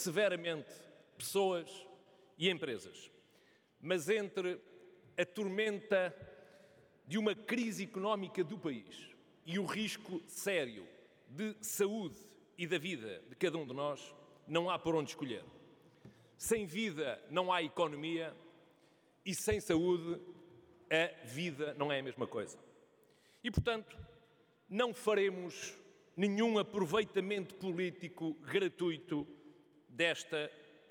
severamente pessoas e empresas. Mas entre a tormenta de uma crise económica do país e o risco sério de saúde e da vida de cada um de nós, não há por onde escolher. Sem vida não há economia e sem saúde a vida não é a mesma coisa. E, portanto, não faremos nenhum aproveitamento político gratuito deste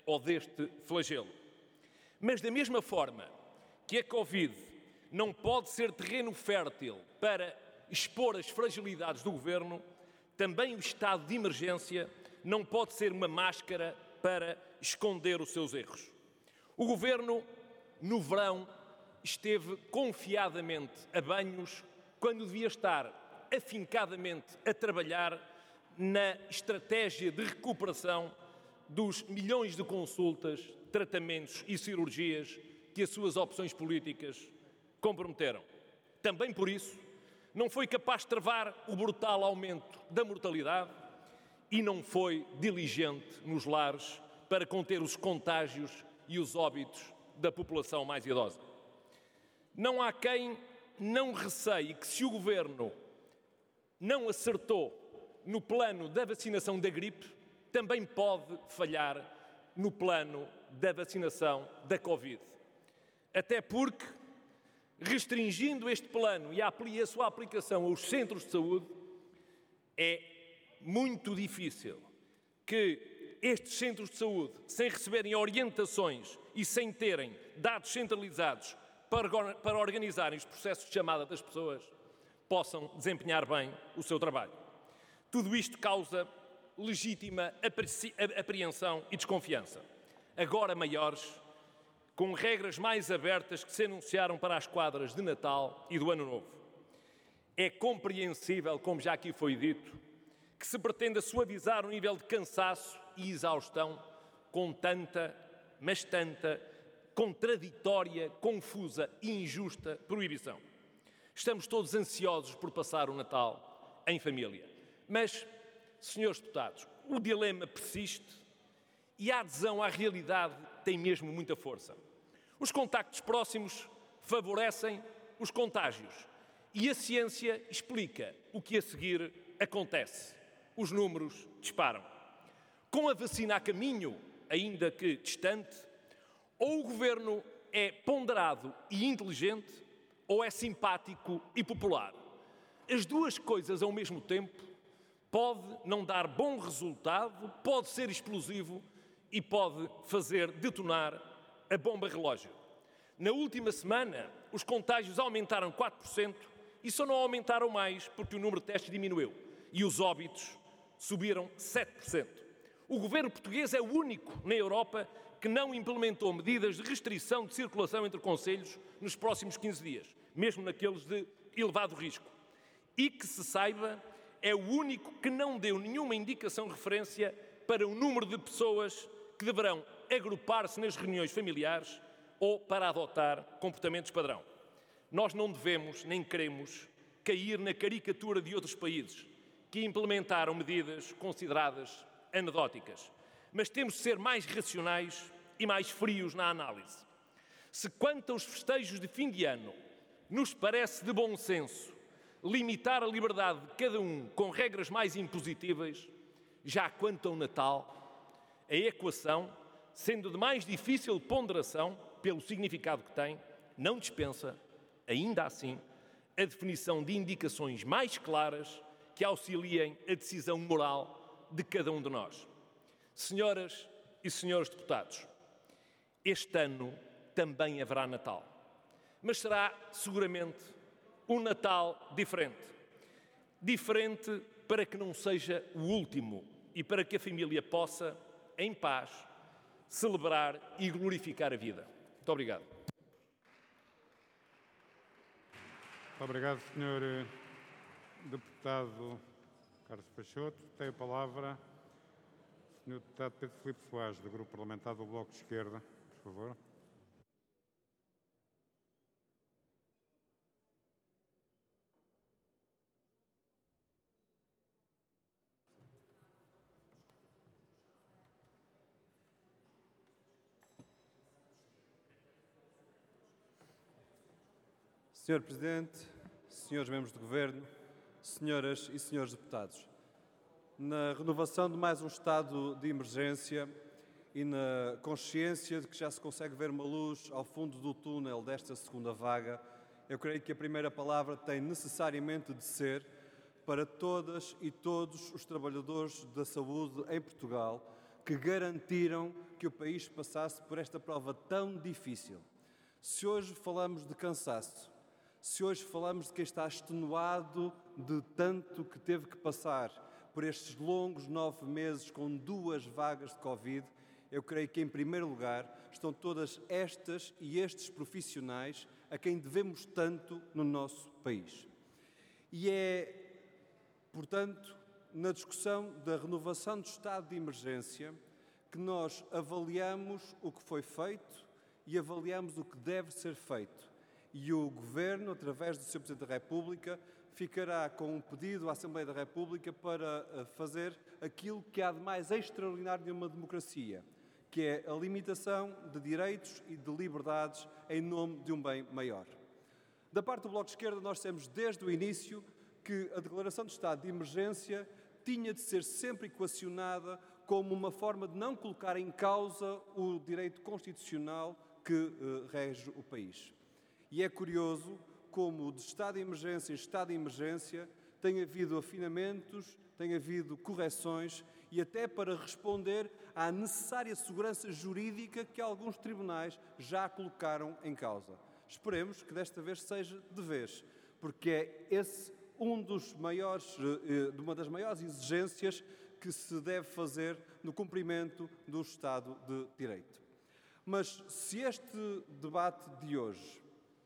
flagelo. Mas da mesma forma que a Covid não pode ser terreno fértil para expor as fragilidades do Governo, também o estado de emergência não pode ser uma máscara para esconder os seus erros. O Governo, no verão, esteve confiadamente a banhos quando devia estar afincadamente a trabalhar na estratégia de recuperação dos milhões de consultas, tratamentos e cirurgias que as suas opções políticas comprometeram. Também por isso, não foi capaz de travar o brutal aumento da mortalidade e não foi diligente nos lares para conter os contágios e os óbitos da população mais idosa. Não há quem não receie que, se o Governo não acertou no plano da vacinação da gripe, também pode falhar no plano da vacinação da Covid. Até porque, restringindo este plano e a sua aplicação aos centros de saúde, é muito difícil que estes centros de saúde, sem receberem orientações e sem terem dados centralizados para organizarem os processos de chamada das pessoas, possam desempenhar bem o seu trabalho. Tudo isto causa legítima apreensão e desconfiança, agora maiores, com regras mais abertas que se anunciaram para as quadras de Natal e do Ano Novo. É compreensível, como já aqui foi dito, que se pretenda suavizar o nível de cansaço e exaustão com tanta, mas tanta, contraditória, confusa e injusta proibição. Estamos todos ansiosos por passar o Natal em família. Mas, senhores deputados, o dilema persiste e a adesão à realidade tem mesmo muita força. Os contactos próximos favorecem os contágios e a ciência explica o que a seguir acontece. Os números disparam. Com a vacina a caminho, ainda que distante, ou o Governo é ponderado e inteligente, ou é simpático e popular. As duas coisas ao mesmo tempo pode não dar bom resultado, pode ser explosivo e pode fazer detonar a bomba relógio. Na última semana, os contágios aumentaram 4% e só não aumentaram mais porque o número de testes diminuiu e os óbitos subiram 7%. O governo português é o único na Europa que não implementou medidas de restrição de circulação entre concelhos nos próximos 15 dias, mesmo naqueles de elevado risco. E que se saiba, é o único que não deu nenhuma indicação de referência para o número de pessoas que deverão agrupar-se nas reuniões familiares ou para adotar comportamentos padrão. Nós não devemos, nem queremos, cair na caricatura de outros países que implementaram medidas consideradas anedóticas. Mas temos de ser mais racionais e mais frios na análise. Se quanto aos festejos de fim de ano nos parece de bom senso limitar a liberdade de cada um com regras mais impositivas, já quanto ao Natal, a equação, sendo de mais difícil ponderação pelo significado que tem, não dispensa, ainda assim, a definição de indicações mais claras que auxiliem a decisão moral de cada um de nós. Senhoras e senhores deputados, este ano também haverá Natal, mas será seguramente um Natal diferente. Diferente para que não seja o último e para que a família possa, em paz, celebrar e glorificar a vida. Muito obrigado. Muito obrigado, Sr. Deputado Carlos Peixoto. Tem a palavra o Sr. Deputado Pedro Filipe Soares, do Grupo Parlamentar do Bloco de Esquerda. Por favor. Senhor Presidente, senhores membros do Governo, senhoras e senhores deputados, na renovação de mais um estado de emergência e na consciência de que já se consegue ver uma luz ao fundo do túnel desta segunda vaga, eu creio que a primeira palavra tem necessariamente de ser para todas e todos os trabalhadores da saúde em Portugal que garantiram que o país passasse por esta prova tão difícil. Se hoje falamos de cansaço, se hoje falamos de quem está extenuado de tanto que teve que passar por estes longos 9 meses com 2 vagas de Covid, eu creio que, em primeiro lugar, estão todas estas e estes profissionais a quem devemos tanto no nosso país. E é, portanto, na discussão da renovação do estado de emergência que nós avaliamos o que foi feito e avaliamos o que deve ser feito. E o Governo, através do Sr. Presidente da República, ficará com um pedido à Assembleia da República para fazer aquilo que há de mais extraordinário numa democracia, que é a limitação de direitos e de liberdades em nome de um bem maior. Da parte do Bloco de Esquerda, nós dissemos desde o início que a declaração de estado de emergência tinha de ser sempre equacionada como uma forma de não colocar em causa o direito constitucional que rege o país. E é curioso como de estado de emergência em estado de emergência tem havido afinamentos, tem havido correções e até para responder à necessária segurança jurídica que alguns tribunais já colocaram em causa. Esperemos que desta vez seja de vez, porque é esse uma das maiores exigências que se deve fazer no cumprimento do Estado de Direito. Mas se este debate de hoje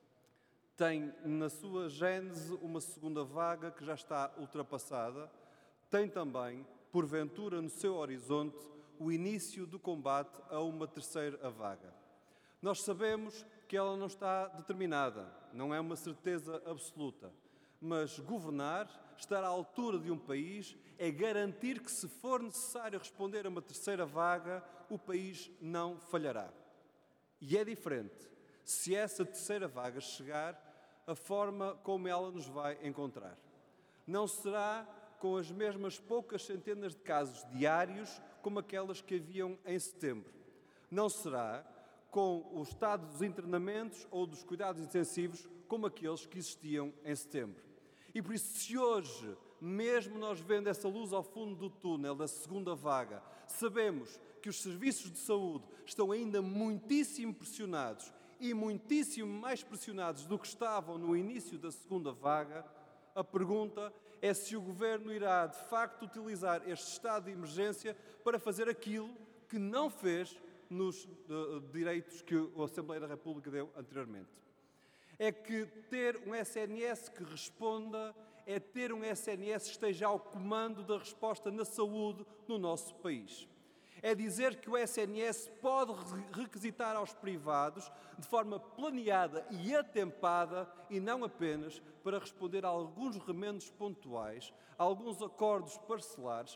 tem na sua gênese uma segunda vaga que já está ultrapassada, tem também, porventura, no seu horizonte, o início do combate a uma terceira vaga. Nós sabemos que ela não está determinada, não é uma certeza absoluta, mas governar, estar à altura de um país, é garantir que, se for necessário responder a uma terceira vaga, o país não falhará. E é diferente se essa terceira vaga chegar, a forma como ela nos vai encontrar. Não será com as mesmas poucas centenas de casos diários como aquelas que haviam em setembro. Não será com o estado dos internamentos ou dos cuidados intensivos como aqueles que existiam em setembro. E por isso, se hoje, mesmo nós vendo essa luz ao fundo do túnel da segunda vaga, sabemos que os serviços de saúde estão ainda muitíssimo pressionados e muitíssimo mais pressionados do que estavam no início da segunda vaga, a pergunta é se o Governo irá, de facto, utilizar este estado de emergência para fazer aquilo que não fez nos direitos que a Assembleia da República deu anteriormente. É que ter um SNS que responda, é ter um SNS que esteja ao comando da resposta na saúde no nosso país. É dizer que o SNS pode requisitar aos privados de forma planeada e atempada e não apenas para responder a alguns remendos pontuais, a alguns acordos parcelares,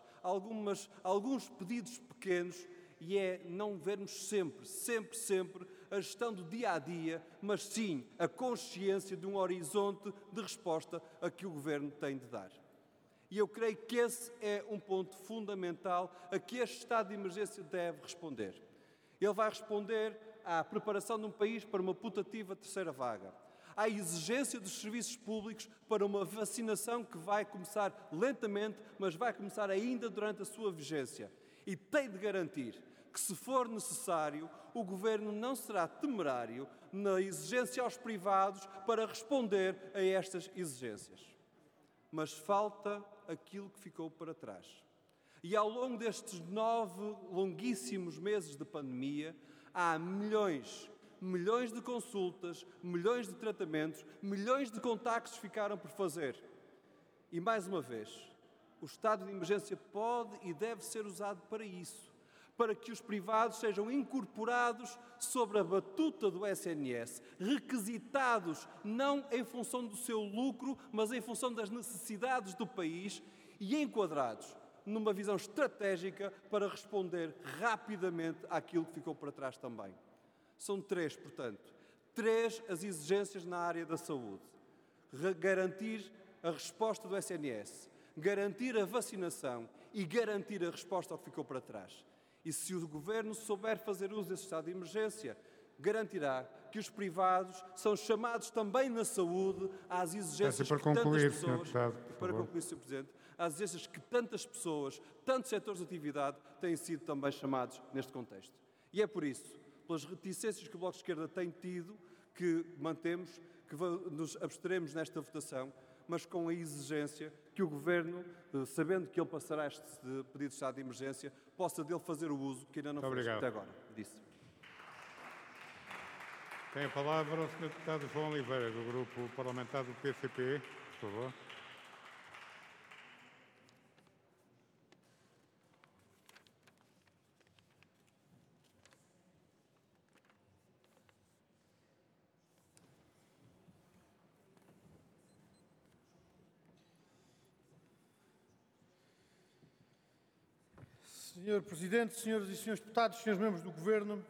alguns pedidos pequenos, e é não vermos sempre a gestão do dia-a-dia, mas sim a consciência de um horizonte de resposta a que o Governo tem de dar. E eu creio que esse é um ponto fundamental a que este estado de emergência deve responder. Ele vai responder à preparação de um país para uma putativa terceira vaga, à exigência dos serviços públicos para uma vacinação que vai começar lentamente, mas vai começar ainda durante a sua vigência. E tem de garantir que, se for necessário, o Governo não será temerário na exigência aos privados para responder a estas exigências. Mas falta aquilo que ficou para trás. E ao longo destes 9 longuíssimos meses de pandemia, há milhões de consultas, milhões de tratamentos, milhões de contactos ficaram por fazer. E, mais uma vez, o estado de emergência pode e deve ser usado para isso, para que os privados sejam incorporados sobre a batuta do SNS, requisitados não em função do seu lucro, mas em função das necessidades do país e enquadrados numa visão estratégica para responder rapidamente àquilo que ficou para trás também. São 3, portanto. 3 as exigências na área da saúde. garantir a resposta do SNS, garantir a vacinação e garantir a resposta ao que ficou para trás. E se o Governo souber fazer uso desse estado de emergência, garantirá que os privados são chamados também na saúde às exigências que tantas pessoas... Para concluir, Sr. Presidente, às exigências que tantas pessoas, tantos setores de atividade têm sido também chamados neste contexto. E é por isso, pelas reticências que o Bloco de Esquerda tem tido, que mantemos, que nos absteremos nesta votação, mas com a exigência que o Governo, sabendo que ele passará este pedido de estado de emergência, possa dele fazer o uso que ainda não fez até agora. Disse. Tem a palavra o Sr. Deputado João Oliveira, do Grupo Parlamentar do PCP, por favor. Senhor Presidente, senhoras e senhores deputados, senhores membros do Governo,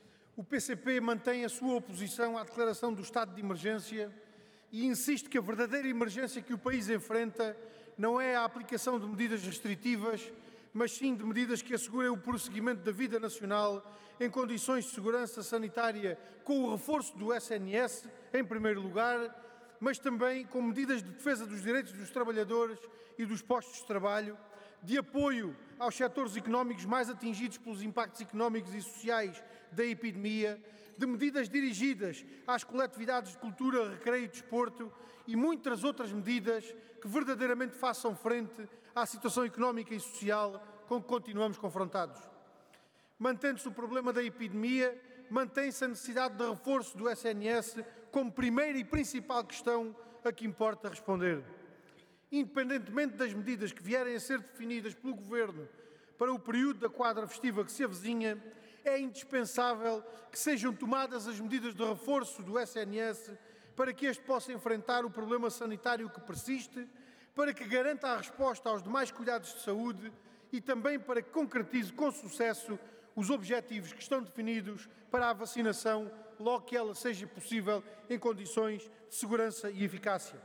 o PCP mantém a sua oposição à declaração do estado de emergência e insiste que a verdadeira emergência que o país enfrenta não é a aplicação de medidas restritivas, mas sim de medidas que assegurem o prosseguimento da vida nacional em condições de segurança sanitária, com o reforço do SNS, em primeiro lugar, mas também com medidas de defesa dos direitos dos trabalhadores e dos postos de trabalho, de apoio aos setores económicos mais atingidos pelos impactos económicos e sociais da epidemia, de medidas dirigidas às coletividades de cultura, recreio e desporto e muitas outras medidas que verdadeiramente façam frente à situação económica e social com que continuamos confrontados. Mantendo-se o problema da epidemia, mantém-se a necessidade de reforço do SNS como primeira e principal questão a que importa responder. Independentemente das medidas que vierem a ser definidas pelo Governo para o período da quadra festiva que se avizinha, é indispensável que sejam tomadas as medidas de reforço do SNS para que este possa enfrentar o problema sanitário que persiste, para que garanta a resposta aos demais cuidados de saúde e também para que concretize com sucesso os objetivos que estão definidos para a vacinação, logo que ela seja possível em condições de segurança e eficácia.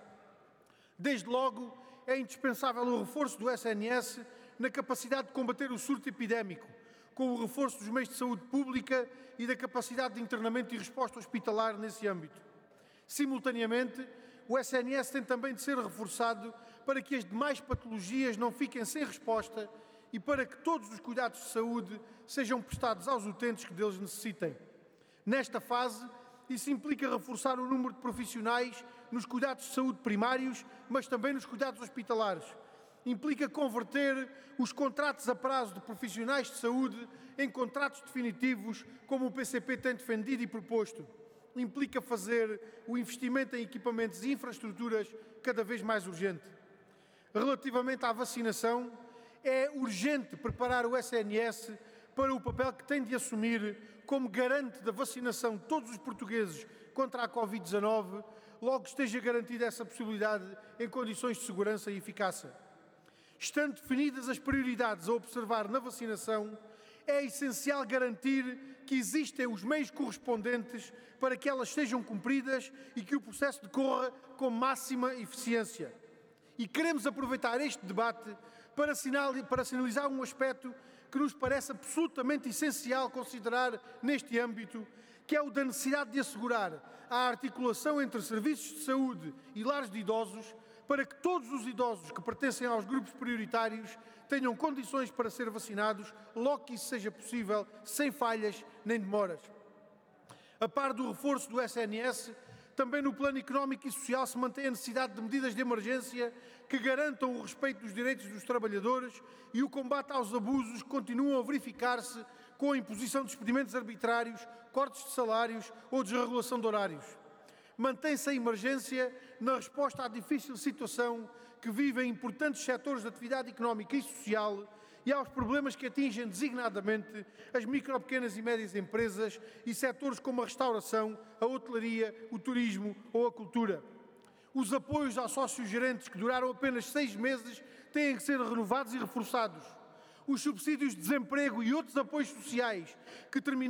Desde logo, é indispensável o reforço do SNS na capacidade de combater o surto epidémico, com o reforço dos meios de saúde pública e da capacidade de internamento e resposta hospitalar nesse âmbito. Simultaneamente, o SNS tem também de ser reforçado para que as demais patologias não fiquem sem resposta e para que todos os cuidados de saúde sejam prestados aos utentes que deles necessitem. Nesta fase, isso implica reforçar o número de profissionais nos cuidados de saúde primários, mas também nos cuidados hospitalares. Implica converter os contratos a prazo de profissionais de saúde em contratos definitivos, como o PCP tem defendido e proposto. Implica fazer o investimento em equipamentos e infraestruturas cada vez mais urgente. Relativamente à vacinação, é urgente preparar o SNS para o papel que tem de assumir como garante da vacinação de todos os portugueses contra a Covid-19, logo esteja garantida essa possibilidade em condições de segurança e eficácia. Estando definidas as prioridades a observar na vacinação, é essencial garantir que existem os meios correspondentes para que elas sejam cumpridas e que o processo decorra com máxima eficiência. E queremos aproveitar este debate para sinalizar um aspecto que nos parece absolutamente essencial considerar neste âmbito, que é o da necessidade de assegurar a articulação entre serviços de saúde e lares de idosos, para que todos os idosos que pertencem aos grupos prioritários tenham condições para ser vacinados, logo que isso seja possível, sem falhas nem demoras. A par do reforço do SNS, também no plano económico e social se mantém a necessidade de medidas de emergência que garantam o respeito dos direitos dos trabalhadores e o combate aos abusos que continuam a verificar-se com a imposição de despedimentos arbitrários, cortes de salários ou desregulação de horários. Mantém-se a emergência na resposta à difícil situação que vivem importantes setores de atividade económica e social e aos problemas que atingem designadamente as micro, pequenas e médias empresas e setores como a restauração, a hotelaria, o turismo ou a cultura. Os apoios aos sócios gerentes que duraram apenas 6 meses têm que ser renovados e reforçados. Os subsídios de desemprego e outros apoios sociais que terminaram